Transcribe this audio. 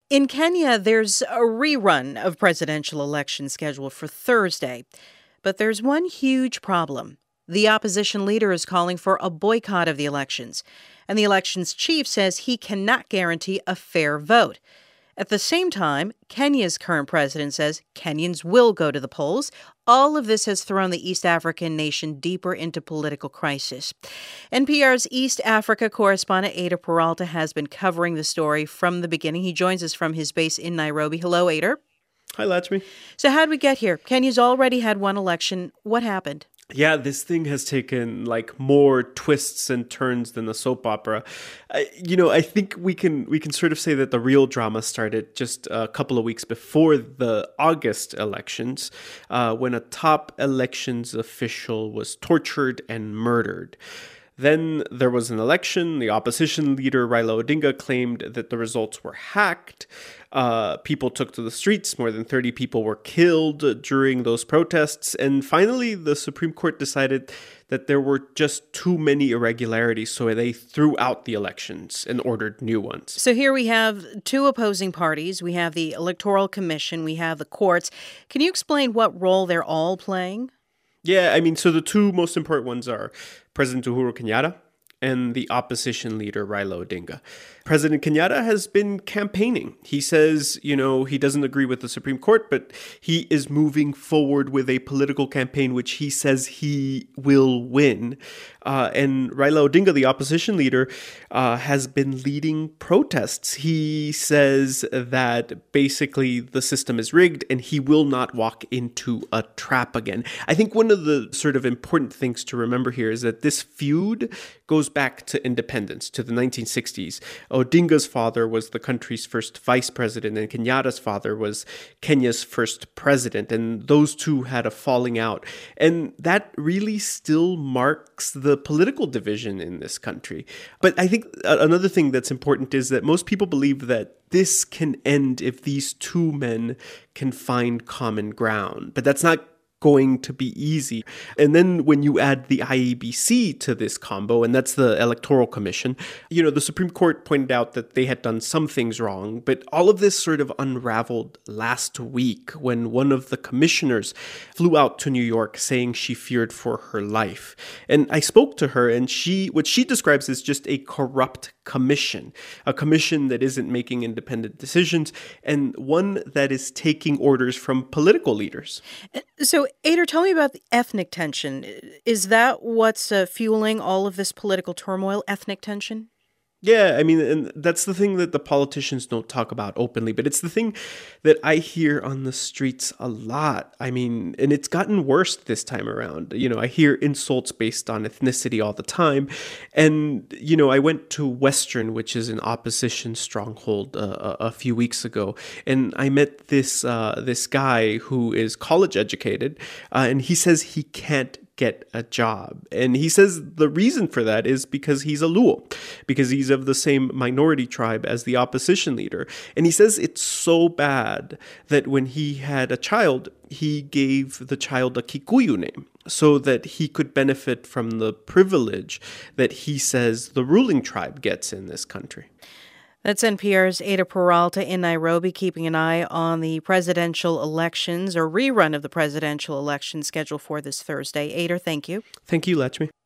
In Kenya, there's a rerun of presidential elections scheduled for Thursday. But there's one huge problem. The opposition leader is calling for a boycott of the elections, and the elections chief says he cannot guarantee a fair vote. At the same time, Kenya's current president says Kenyans will go to the polls. All of this has thrown the East African nation deeper into political crisis. NPR's East Africa correspondent Eyder Peralta has been covering the story from the beginning. He joins us from his base in Nairobi. Hello, Eyder. Hi, Latchme. So how'd we get here? Kenya's already had one election. What happened? Yeah, this thing has taken more twists and turns than a soap opera. I think we can sort of say that the real drama started just a couple of weeks before the August elections, when a top elections official was tortured and murdered. Then there was an election. The opposition leader, Raila Odinga, claimed that the results were hacked. People took to the streets. More than 30 people were killed during those protests. And finally, the Supreme Court decided that there were just too many irregularities, so they threw out the elections and ordered new ones. So here we have two opposing parties. We have the Electoral Commission. We have the courts. Can you explain what role they're all playing? Yeah, so the two most important ones are President Uhuru Kenyatta and the opposition leader, Raila Odinga. President Kenyatta has been campaigning. He says, he doesn't agree with the Supreme Court, but he is moving forward with a political campaign which he says he will win. And Raila Odinga, the opposition leader, has been leading protests. He says that basically the system is rigged and he will not walk into a trap again. I think one of the sort of important things to remember here is that this feud goes back to independence, to the 1960s. Odinga's father was the country's first vice president, and Kenyatta's father was Kenya's first president, and those two had a falling out. And that really still marks the political division in this country. But I think another thing that's important is that most people believe that this can end if these two men can find common ground. But that's not going to be easy. And then when you add the IEBC to this combo, and that's the Electoral Commission, the Supreme Court pointed out that they had done some things wrong, but all of this sort of unraveled last week when one of the commissioners flew out to New York saying she feared for her life. And I spoke to her, and what she describes as just a corrupt commission, a commission that isn't making independent decisions, and one that is taking orders from political leaders. So, Eyder, tell me about the ethnic tension. Is that what's fueling all of this political turmoil, ethnic tension? Yeah, and that's the thing that the politicians don't talk about openly, but it's the thing that I hear on the streets a lot. And it's gotten worse this time around. I hear insults based on ethnicity all the time. And, I went to Western, which is an opposition stronghold, a few weeks ago, and I met this guy who is college educated, and he says he can't get a job. And he says the reason for that is because he's a Luo, because he's of the same minority tribe as the opposition leader. And he says it's so bad that when he had a child, he gave the child a Kikuyu name so that he could benefit from the privilege that he says the ruling tribe gets in this country. That's NPR's Eyder Peralta in Nairobi, keeping an eye on the presidential elections or rerun of the presidential election scheduled for this Thursday. Eyder, thank you. Thank you, Latchme.